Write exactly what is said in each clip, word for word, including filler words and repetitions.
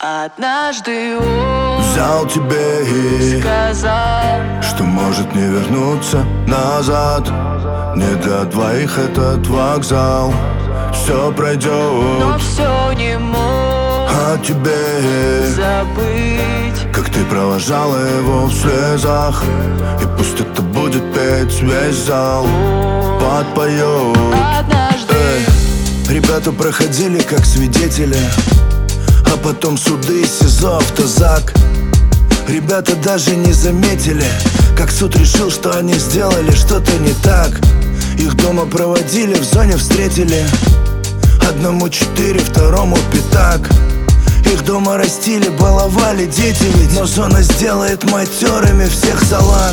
Однажды он взял тебе и сказал, что может не вернуться назад. Не для двоих этот вокзал. Все пройдет, но все не мог а тебе забыть, как ты провожала его в слезах. И пусть это будет петь весь зал, подпоет. однажды Эй, ребята проходили как свидетели, а потом суды, СИЗО, автозак. Ребята даже не заметили, как суд решил, что они сделали что-то не так. Их дома проводили, в зоне встретили. Одному четыре, второму пятак. Их дома растили, баловали дети ведь. Но зона сделает матерыми всех салаг.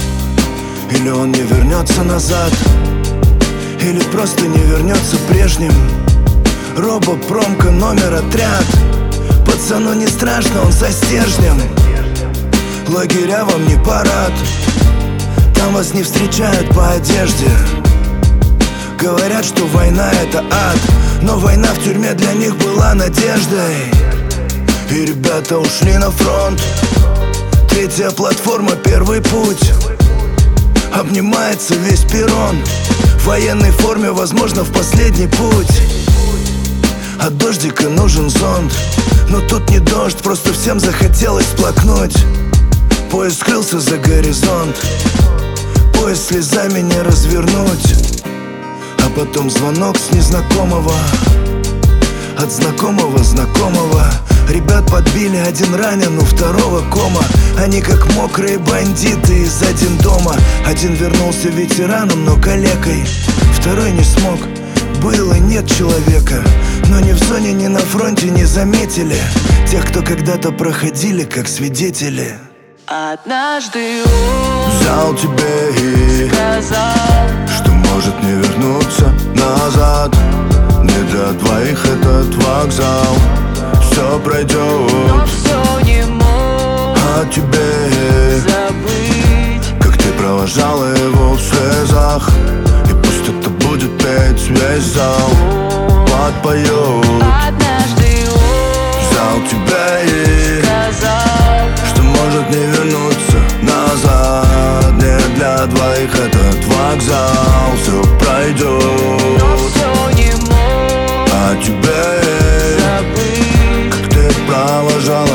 Или он не вернется назад, или просто не вернется прежним. Робопромка, номер, отряд. Пацану не страшно, он за стержнем. Лагеря вам не парад, там вас не встречают по одежде. Говорят, что война это ад, но война в тюрьме для них была надеждой. И ребята ушли на фронт. Третья платформа, первый путь. Обнимается весь перрон. В военной форме, возможно, в последний путь. От дождика нужен зонт, но тут не дождь, просто всем захотелось сплакнуть. Поезд скрылся за горизонт, поезд слезами не развернуть. А потом звонок с незнакомого, от знакомого знакомого. Ребят подбили, один ранен, у второго кома. Они как мокрые бандиты из один дома. Один вернулся ветераном, но калекой. Второй не смог, было нет человека. Но ни в зоне, ни на фронте не заметили тех, кто когда-то проходили как свидетели. однажды он взял тебе и сказал, что может не вернуться назад. Не для двоих этот вокзал. Все пройдет, но все не мог а тебе забыть, как ты провожала его в слезах. И пусть это будет петь весь зал, подпоет. однажды он Взял тебя и сказал, что может не вернуться назад. Не для двоих этот вокзал. Все пройдет, но все не мог а тебе забыть, как ты провожала